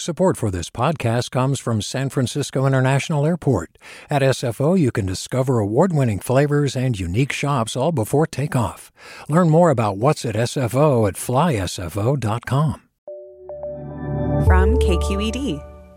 Support for this podcast comes from San Francisco International Airport. At SFO, you can discover award-winning flavors and unique shops all before takeoff. Learn more about what's at SFO at flysfo.com. From KQED.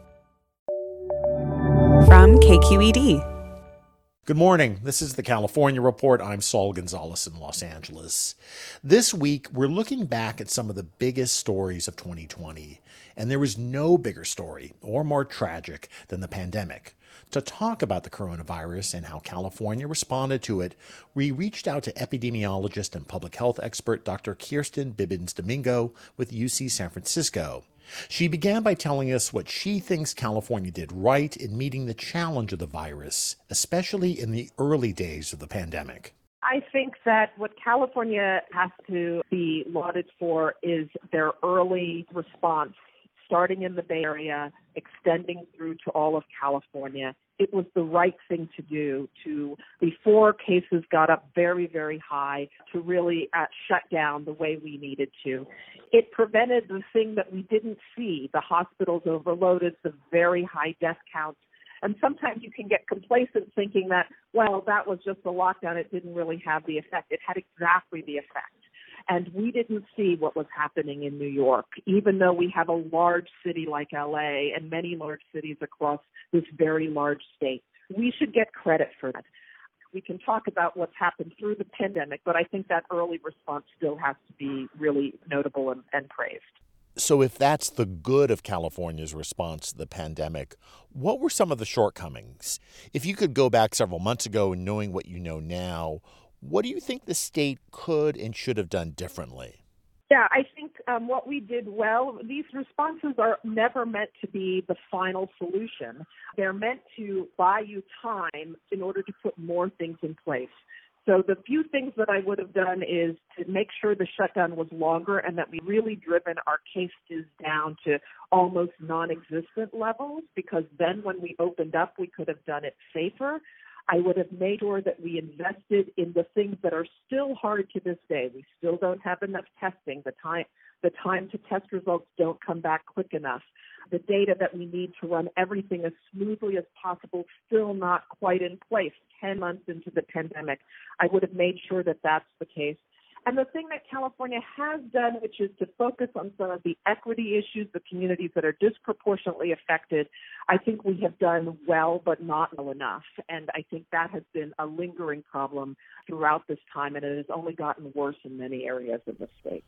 From KQED. Good morning. This is the California Report. I'm Saul Gonzalez in Los Angeles. This week, we're looking back at some of the biggest stories of 2020, and there was no bigger story or more tragic than the pandemic. To talk about the coronavirus and how California responded to it, we reached out to epidemiologist and public health expert Dr. Kirsten Bibbins-Domingo with UC San Francisco. She began by telling us what she thinks California did right in meeting the challenge of the virus, especially in the early days of the pandemic. I think that what California has to be lauded for is their early response, starting in the Bay Area, extending through to all of California. It was the right thing to do before cases got up very, very high, to really shut down the way we needed to. It prevented the thing that we didn't see, the hospitals overloaded, the very high death counts. And sometimes you can get complacent thinking that, well, that was just a lockdown. It didn't really have the effect. It had exactly the effect. And we didn't see what was happening in New York, even though we have a large city like LA and many large cities across this very large state. We should get credit for that. We can talk about what's happened through the pandemic, but I think that early response still has to be really notable and praised. So if that's the good of California's response to the pandemic, what were some of the shortcomings? If you could go back several months ago and knowing what you know now, what do you think the state could and should have done differently? Yeah, I think what we did well, these responses are never meant to be the final solution. They're meant to buy you time in order to put more things in place. So the few things that I would have done is to make sure the shutdown was longer and that we really driven our cases down to almost non-existent levels, because then when we opened up, we could have done it safer. I would have made sure that we invested in the things that are still hard to this day. We still don't have enough testing. The time to test results don't come back quick enough. The data that we need to run everything as smoothly as possible, still not quite in place 10 months into the pandemic. I would have made sure that that's the case. And the thing that California has done, which is to focus on some of the equity issues, the communities that are disproportionately affected, I think we have done well, but not well enough. And I think that has been a lingering problem throughout this time, and it has only gotten worse in many areas of the state.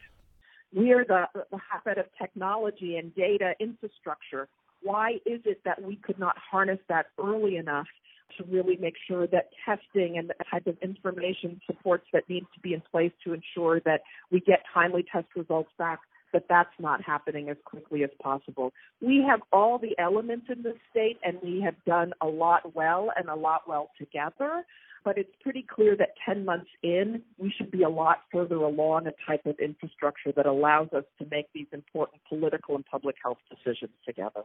We are the hotbed of technology and data infrastructure. Why is it that we could not harness that early enough to really make sure that testing and the type of information supports that needs to be in place to ensure that we get timely test results back, but that's not happening as quickly as possible. We have all the elements in this state, and we have done a lot well and a lot well together, but it's pretty clear that 10 months in, we should be a lot further along a type of infrastructure that allows us to make these important political and public health decisions together.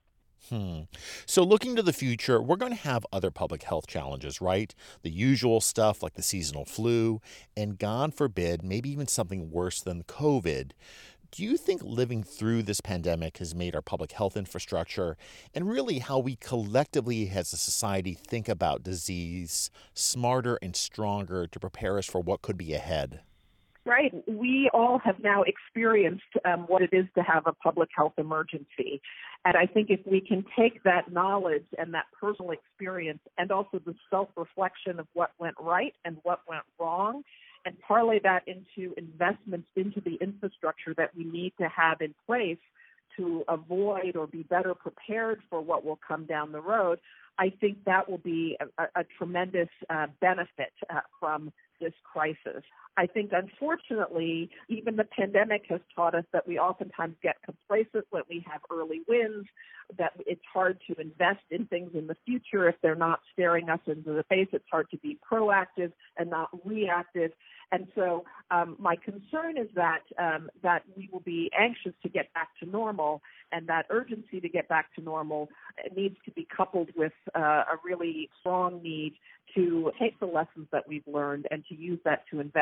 So looking to the future, we're going to have other public health challenges, right? The usual stuff like the seasonal flu, and God forbid, maybe even something worse than COVID. Do you think living through this pandemic has made our public health infrastructure and really how we collectively as a society think about disease smarter and stronger to prepare us for what could be ahead? Right. We all have now experienced what it is to have a public health emergency. And I think if we can take that knowledge and that personal experience and also the self-reflection of what went right and what went wrong and parlay that into investments into the infrastructure that we need to have in place to avoid or be better prepared for what will come down the road, I think that will be a tremendous benefit from this crisis. I think, unfortunately, even the pandemic has taught us that we oftentimes get complacent when we have early wins, that it's hard to invest in things in the future if they're not staring us into the face. It's hard to be proactive and not reactive. And so my concern is that we will be anxious to get back to normal, and that urgency to get back to normal needs to be coupled with a really strong need to take the lessons that we've learned and to use that to invest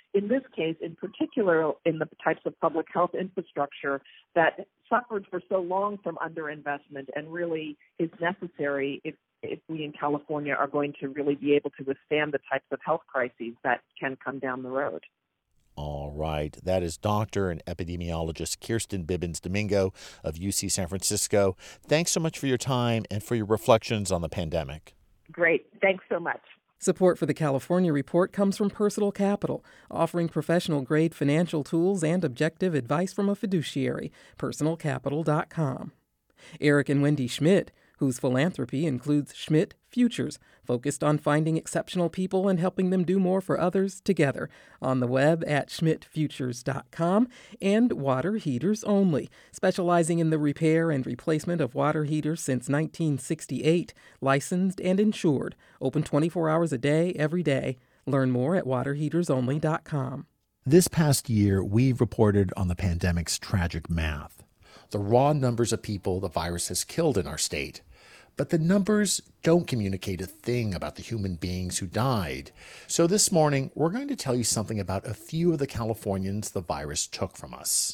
in this case, in particular, in the types of public health infrastructure that suffered for so long from underinvestment and really is necessary if we in California are going to really be able to withstand the types of health crises that can come down the road. All right. That is Dr. and epidemiologist Kirsten Bibbins Domingo of UC San Francisco. Thanks so much for your time and for your reflections on the pandemic. Great. Thanks so much. Support for the California Report comes from Personal Capital, offering professional-grade financial tools and objective advice from a fiduciary. PersonalCapital.com. Eric and Wendy Schmidt, whose philanthropy includes Schmidt Futures, focused on finding exceptional people and helping them do more for others together, on the web at schmidtfutures.com, and Water Heaters Only, specializing in the repair and replacement of water heaters since 1968, licensed and insured, open 24 hours a day, every day. Learn more at waterheatersonly.com. This past year, we've reported on the pandemic's tragic math, the raw numbers of people the virus has killed in our state. But the numbers don't communicate a thing about the human beings who died. So this morning, we're going to tell you something about a few of the Californians the virus took from us.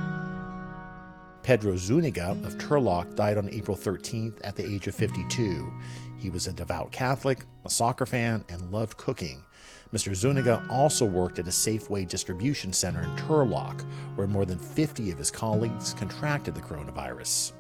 Pedro Zuniga of Turlock died on April 13th at the age of 52. He was a devout Catholic, a soccer fan, and loved cooking. Mr. Zuniga also worked at a Safeway distribution center in Turlock, where more than 50 of his colleagues contracted the coronavirus.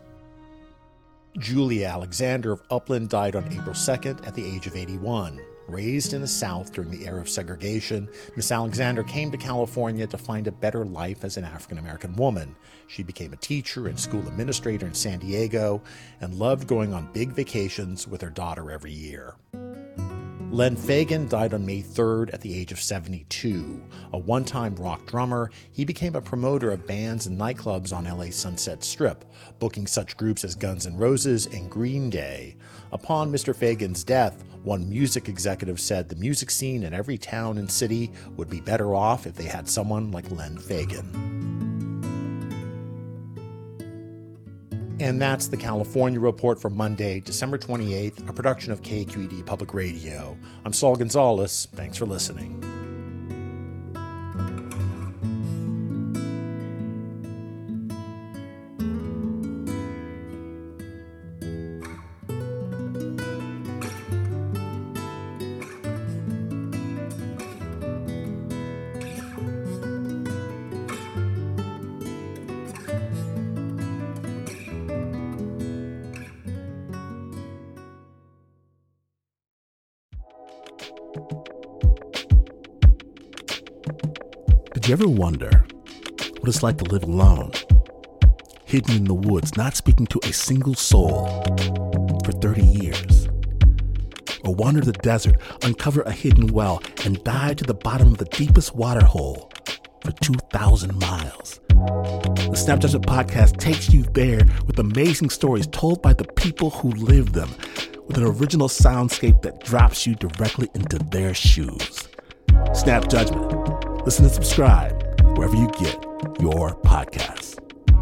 Julia Alexander of Upland died on April 2nd at the age of 81. Raised in the South during the era of segregation, Miss Alexander came to California to find a better life as an African-American woman. She became a teacher and school administrator in San Diego and loved going on big vacations with her daughter every year. Len Fagan died on May 3rd at the age of 72. A one-time rock drummer, he became a promoter of bands and nightclubs on LA's Sunset Strip, booking such groups as Guns N' Roses and Green Day. Upon Mr. Fagan's death, one music executive said the music scene in every town and city would be better off if they had someone like Len Fagan. And that's the California Report for Monday, December 28th, a production of KQED Public Radio. I'm Saul Gonzalez. Thanks for listening. Did you ever wonder what it's like to live alone, hidden in the woods, not speaking to a single soul for 30 years? Or wander the desert, uncover a hidden well, and dive to the bottom of the deepest water hole for 2,000 miles? The Snap Judgment Podcast takes you there with amazing stories told by the people who live them, with an original soundscape that drops you directly into their shoes. Snap Judgment. Listen and subscribe wherever you get your podcasts.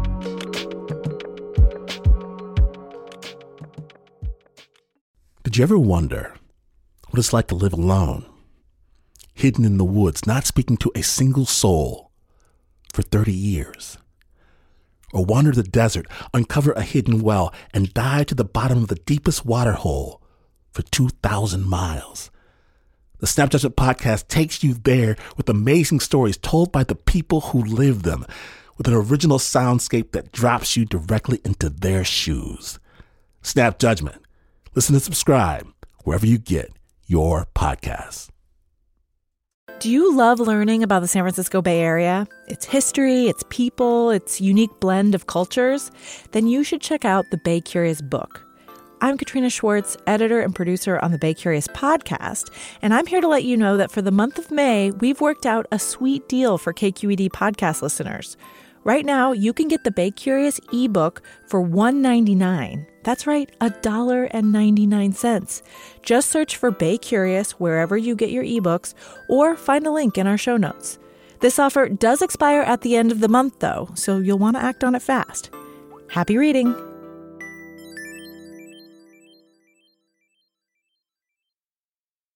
Did you ever wonder what it's like to live alone, hidden in the woods, not speaking to a single soul for 30 years? Or wander the desert, uncover a hidden well, and dive to the bottom of the deepest water hole for 2,000 miles? The Snap Judgment Podcast takes you there with amazing stories told by the people who live them, with an original soundscape that drops you directly into their shoes. Snap Judgment. Listen and subscribe wherever you get your podcasts. Do you love learning about the San Francisco Bay Area? Its history, its people, its unique blend of cultures? Then you should check out the Bay Curious book. I'm Katrina Schwartz, editor and producer on the Bay Curious podcast, and I'm here to let you know that for the month of May, we've worked out a sweet deal for KQED podcast listeners. Right now, you can get the Bay Curious ebook for $1.99. That's right, $1.99. Just search for Bay Curious wherever you get your ebooks, or find a link in our show notes. This offer does expire at the end of the month, though, so you'll want to act on it fast. Happy reading!